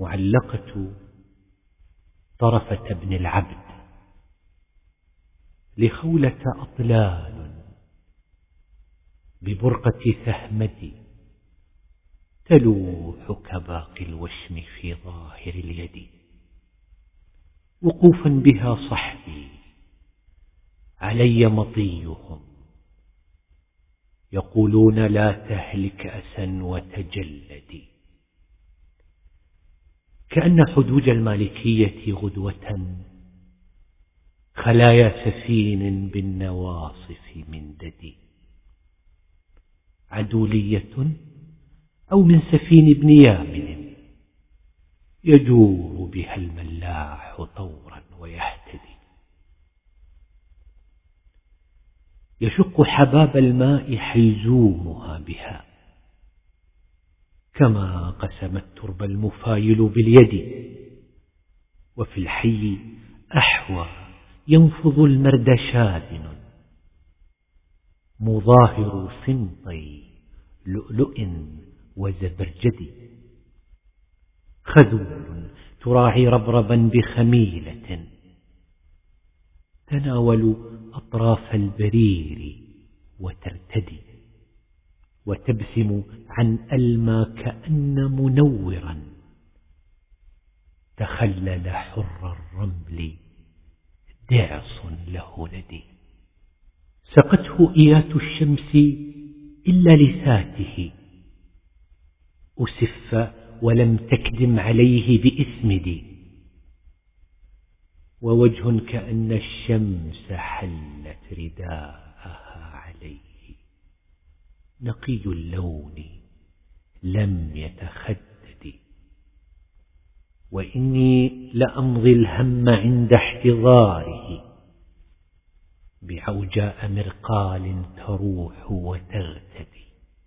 معلقة طرفة بن العبد لخولة أطلال ببرقة ثهمتي تلوح كباقي الوشم في ظاهر اليد. وقوفا بها صحبي علي مطيهم يقولون لا تهلك أسا وتجلدي. كأن حدوج المالكية غدوة خلايا سفين بالنواصف من ددي. عدولية أو من سفين ابن يامن يجور بها الملاح طورا ويهتدي. يشق حباب الماء حيزومها بها كما قسم الترب المفايل باليد. وفي الحي أحوى ينفض المرد شادن مظاهر صنطي لؤلؤ وزبرجد. خذول تراعي ربربا بخميلة تناول أطراف البرير وترتدي. وتبسم عن ألما كأن منورا تخلل حر الرمل دعص له ندي. سقته إيات الشمس إلا لساته أسف ولم تكدم عليه بإسمد. ووجه كأن الشمس حلت رداءها عليه نقي اللون لم يتخدد. وإني لأمضي الهم عند احتضاره بعوجاء مرقال تروح وتغتدي.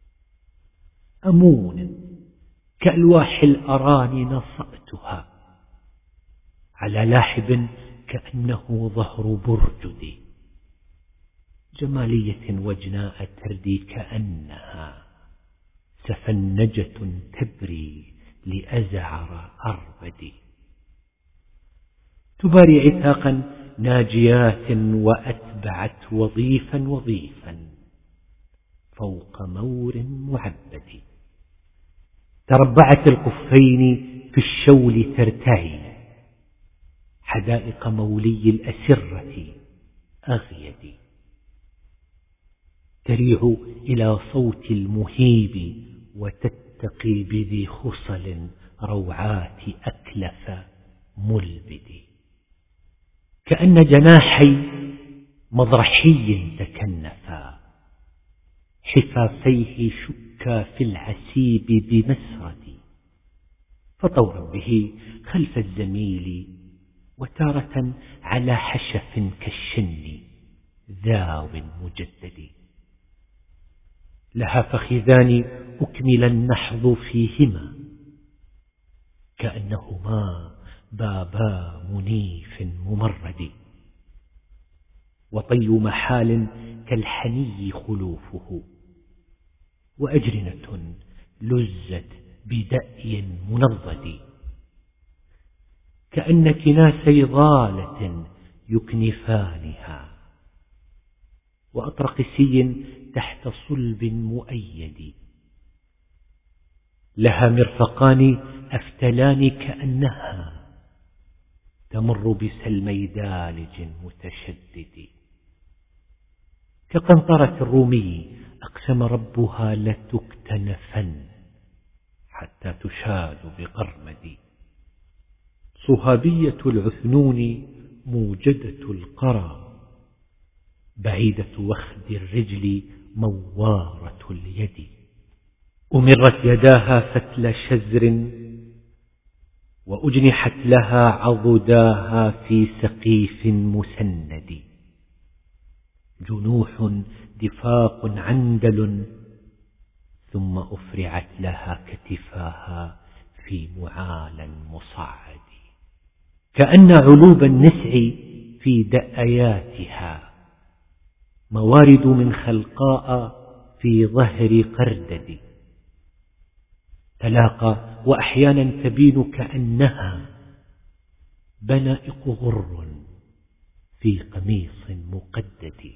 أمون كألواح الأراني نصأتها على لاحب كأنه ظهر برجد. جمالية وجناء تردي كأنها سفنجة تبري لأزعر أربد. تباري عتاقا ناجيات وأتبعت وظيفا فوق مور معبد. تربعت القفين في الشول ترتعي حدائق مولي الأسرة أغيد. تريع إلى صوت المهيب وتتقي بذي خصل روعات أكلف ملبد. كأن جناحي مضرحي تكنفا حفافيه شكا في العسيب بمسرد. فطورا به خلف الزميل وتارة على حشف كالشن ذاو مجدد. لها فخذان أكمل النحظ فيهما كأنهما بابا منيف ممرد. وطي محال كالحني خلوفه وأجرنة لزت بدأي منضد. كأن كناسي ضالة يكنفانها وأطرقسي تحت صلب مؤيد. لها مرفقان أفتلان كأنها تمر بسلمي دالج متشدد. كقنطرة الرومي أقسم ربها لتكتنفن حتى تشاد بقرمد. صهابية العثنون موجدة القرى بعيدة وخد الرجل موارة اليد. أمرت يداها فتل شزر وأجنحت لها عضداها في سقيف مسند. جنوح دفاق عندل ثم أفرعت لها كتفاها في معال مصعد. كأن علوب النسع في دأياتها موارد من خلقاء في ظهر قردد. تلاقى وأحيانا تبين كأنها بنائق غر في قميص مقدد.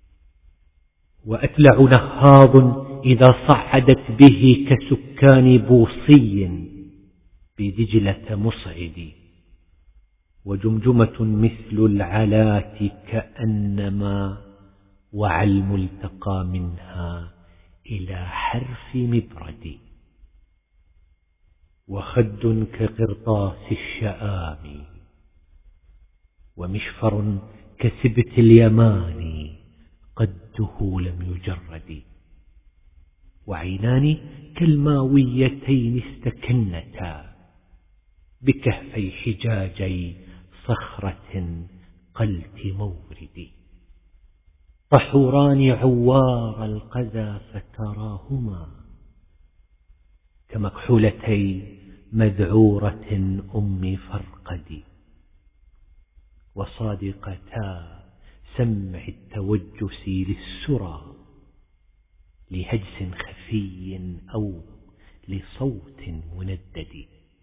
وأتلع نهاض إذا صعدت به كسكان بوصي بدجلة مصعد. وجمجمة مثل العلات كأنما وعى الملتقى منها إلى حرف مبرد. وخد كقرطاس الشآم ومشفر كسبت اليمان قده لم يجرد. وعينان كالماويتين استكنتا بكهفي حجاجي صخرة قلت مورد. طحوران عوار القذى فتراهما كمكحولتي مذعورة أم فرقد. وصادقتا سمع التوجس للسرى لهجس خفي أو لصوت مندد.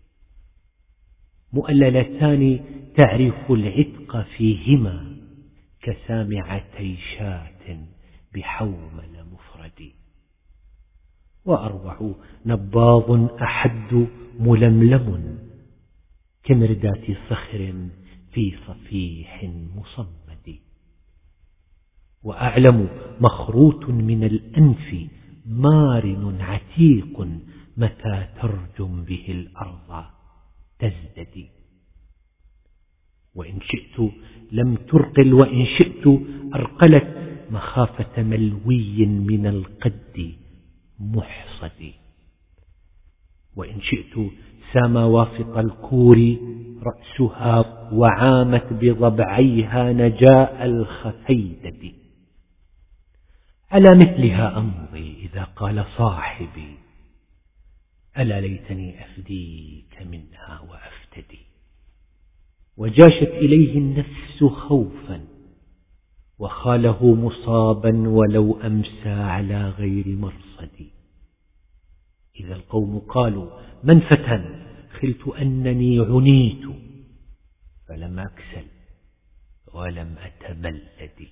مؤللتان تعرف العتق فيهما كسامعتي شاة بحومل مفرد. وأروع نباض أحد ململم كمردات صخر في صفيح مصمد. وأعلم مخروط من الأنف مارن عتيق متى ترجم به الأرض تزدد. وإن شئت لم ترقل وإن شئت أرقلت مخافة ملوي من القد محصد. وإن شئت سام وافط الكور رأسها وعامت بضبعيها نجاء الخفيدد. على مثلها أمضي إذا قال صاحبي ألا ليتني أفديك منها وأفتدي. وجاشت إليه النفس خوفا وخاله مصابا ولو أمسى على غير مرصد. إذا القوم قالوا من فتن خلت أنني عنيت فلم أكسل ولم أتبلد.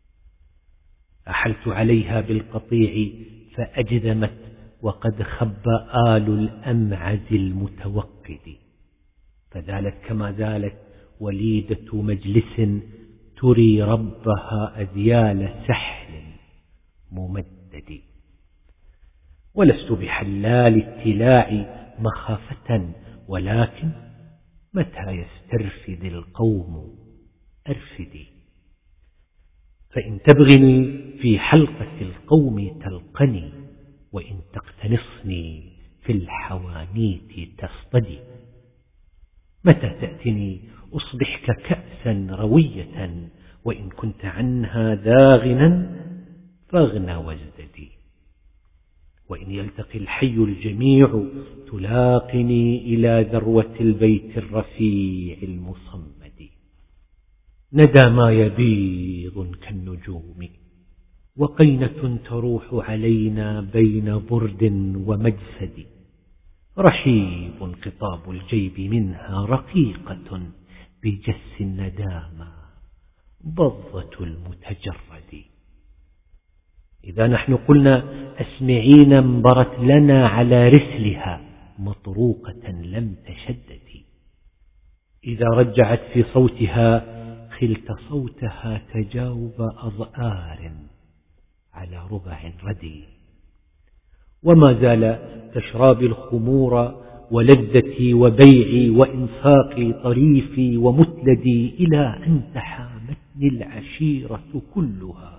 أحلت عليها بالقطيع فأجذمت وقد خب آل الأمعز المتوقد. فذالت كما ذالت وليدة مجلس تري ربها أذيال سحل ممدد. ولست بحلال التلاع مخافة ولكن متى يسترفد القوم أرفدي. فإن تبغني في حلقة القوم تلقني وإن تقتنصني في الحوانيت تصطدي. متى تأتني أصبحك كأسا روية وإن كنت عنها ذاغنا فاغن وازددي. وإن يلتقي الحي الجميع تلاقني إلى ذروة البيت الرفيع المصمد. ندى ما يبيض كالنجوم وقينة تروح علينا بين برد ومجسد. رحيب انقطاب الجيب منها رقيقة بجس الندامى بضة المتجرد. إذا نحن قلنا أسمعين انبرت لنا على رسلها مطروقة لم تشدد. إذا رجعت في صوتها خلت صوتها تجاوب أضآر على ربع ردي. وما زال كشراب الخمور ولذتي وبيعي وإنفاقي طريفي ومتلدي إلى أن تحامتني العشيرة كلها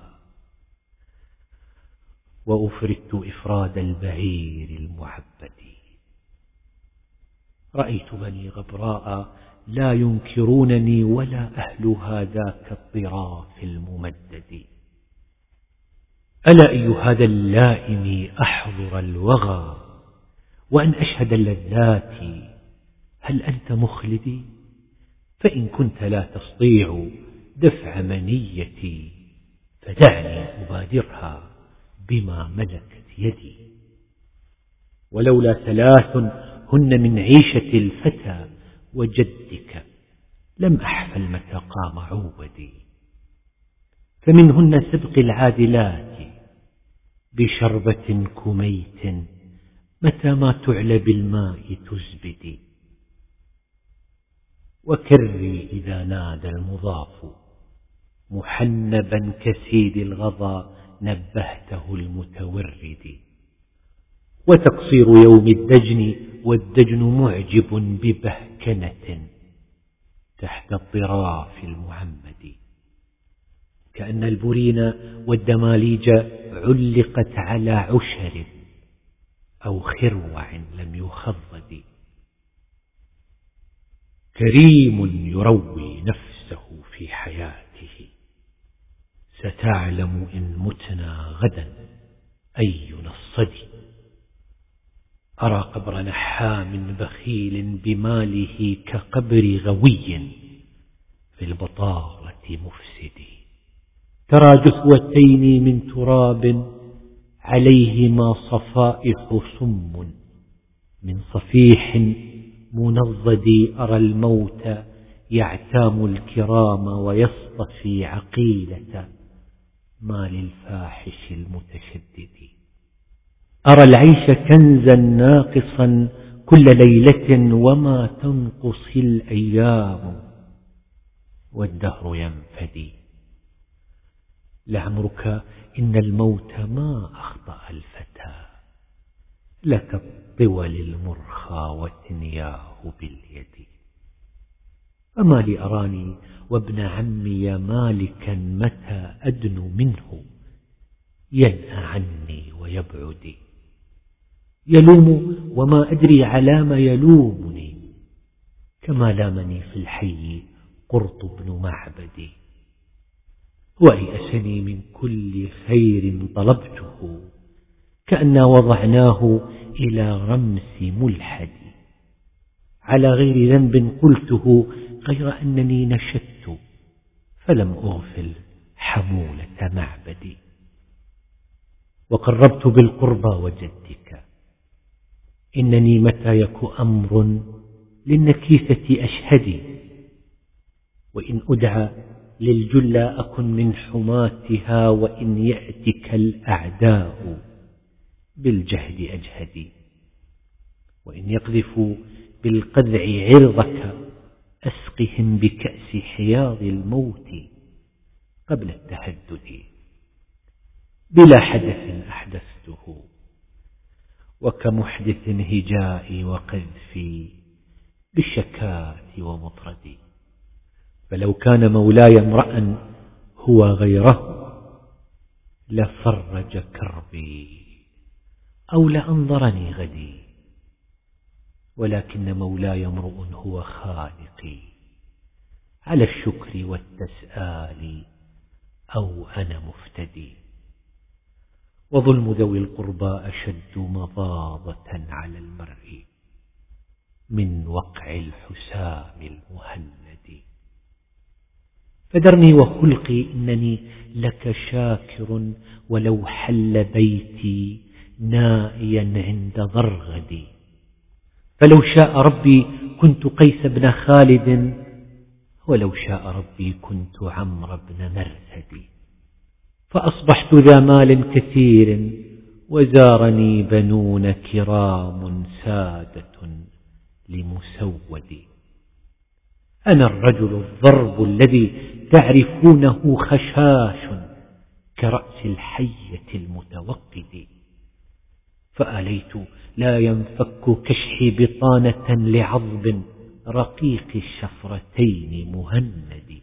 وأفردت إفراد البعير المعبد. رأيت بني غبراء لا ينكرونني ولا أهلها ذاك الضراف الممدد. ألا أي هذا اللائم أحضر الوغى وأن أشهد اللذات هل أنت مخلدي؟ فإن كنت لا تستطيع دفع منيتي فدعني أبادرها بما ملكت يدي. ولولا ثلاث هن من عيشة الفتى وجدك لم أحفل متى قام عودي. فمنهن سبق العادلات بشربة كميت متى ما تعلى بالماء تزبدي. وكري إذا نادى المضاف محنبا كسيد الغضا نبهته المتورد. وتقصير يوم الدجن والدجن معجب ببهكنة تحت الضراف المعمد. كأن البرين والدماليج علقت على عشر أو خروع لم يخضد. كريم يروي نفسه في حياته ستعلم إن متنا غدا أي نصد. أرى قبر نحام بخيل بماله كقبر غوي في البطالة مفسد. ترى جثوتين من تراب عليهما صفائح صم من صفيح منضد. أرى الموت يعتام الكرام ويصطفي عقيلة ما للفاحش المتشدد. أرى العيش كنزا ناقصا كل ليلة وما تنقص الأيام والدهر ينفدي. لعمرك إن الموت ما أخطأ الفتى لك الطول المرخى وثنياه باليد. أما لي أراني وابن عمي مالكا متى أدن منه ينأى عني ويبعد. يلوم وما أدري علام يلومني كما لامني في الحي قرط بن معبد. وأيأسني من كل خير طلبته كأننا وضعناه إلى رمس ملحد. على غير ذنب قلته غير أنني نشدت فلم أغفل حمولة معبدي. وقربت بالقربى وجدك إنني متى يك أمر للنكيسة أشهدي. وإن أدعى للجلى أكن من حماتها وإن يأتك الأعداء بالجهد أجهدي. وإن يقذفوا بالقذع عرضك أسقهم بكأس حياض الموت قبل التهدد. بلا حدث أحدثته وكمحدث هجائي وقذفي بالشكات ومطردي. فلو كان مولاي امرأ هو غيره لفرج كربي أو لأنظرني غدي. ولكن مولاي امرؤ هو خالقي على الشكر والتسآل أو أنا مفتدي. وظلم ذوي القربى أشد مضاضة على المرء من وقع الحسام المهند. فدرني وخلقي إنني لك شاكر ولو حل بيتي نائيا عند ضرغدي. فلو شاء ربي كنت قيس بن خالد ولو شاء ربي كنت عمرو بن مرثد. فأصبحت ذا مال كثير وزارني بنون كرام سادة لمسود. أنا الرجل الضرب الذي تعرفونه خشاش كرأس الحية المتوقد. فآليت لا ينفك كشحي بطانة لعضب رقيق الشفرتين مهند.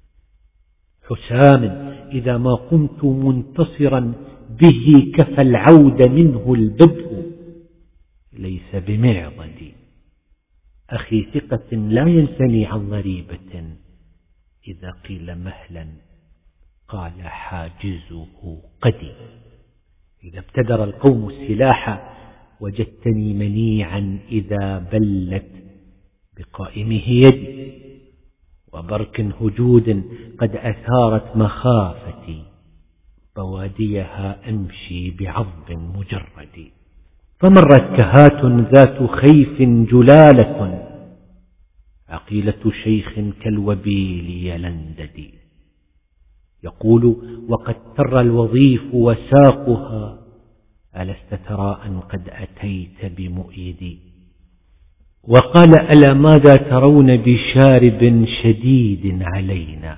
حسام إذا ما قمت منتصرا به كفى العود منه البدء ليس بمعضد. أخي ثقة لا ينثني عن ضريبة إذا قيل مهلا قال حاجزه قدي. إذا ابتدر القوم السلاح وجدتني منيعا إذا بلت بقائمه يدي. وبرك هجود قد أثارت مخافتي بواديها أمشي بعضب مجرد. فمرت كهات ذات خيف جلالة عقيلة شيخ كالوبيل يلندد، يقول وقد تر الوظيف وساقها ألست ترى أن قد أتيت بمؤيدي. وقال ألا ماذا ترون بشارب شديد علينا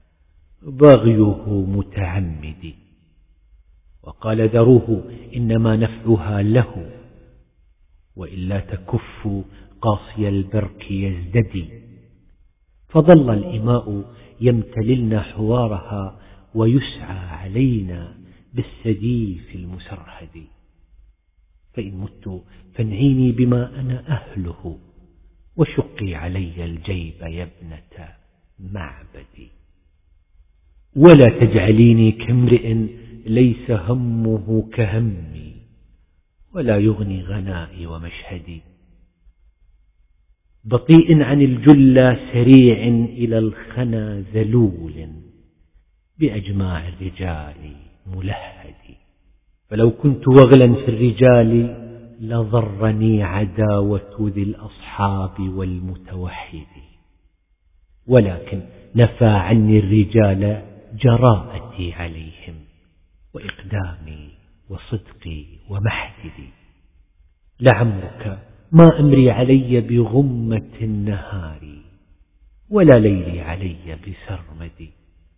بغيه متعمد. وقال ذروه إنما نفعها له وإلا تكف قاصي البرك يزددي. فظل الإماء يمتللن حوارها ويسعى علينا بالسديف المسرهد. فإن مت فانعيني بما أنا أهله وشقي علي الجيب يا ابنة معبدي. ولا تجعليني كامرئ ليس همه كهمي ولا يغني غنائي ومشهدي. بطيء عن الجلى سريع إلى الخنا ذلول بأجماع الرجال ملهد. فلو كنت وغلا في الرجال لضرني عداوة ذي الأصحاب والمتوحد. ولكن نفى عني الرجال جراءتي عليهم وإقدامي وصدقي ومحددي. لعمرك ما أمري علي بغمة النهار ولا ليلي علي بسرمدي.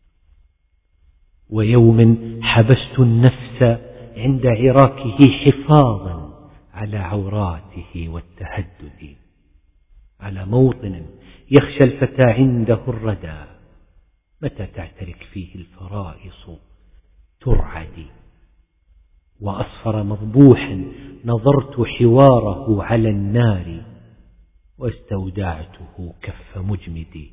ويوم حبست النفس عند عراكه حفاظا على عوراته والتهدد، على موطن يخشى الفتى عنده الردى متى تعترك فيه الفرائص ترعدي. وأصفر مضبوح نظرت حواره على النار واستودعته كف مجمدي.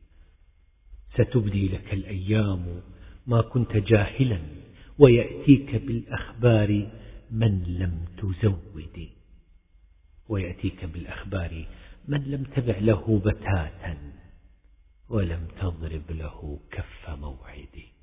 ستبدي لك الأيام ما كنت جاهلا ويأتيك بالأخبار من لم تزودي. ويأتيك بالأخبار من لم تبع له بتاتا ولم تضرب له كف موعدي.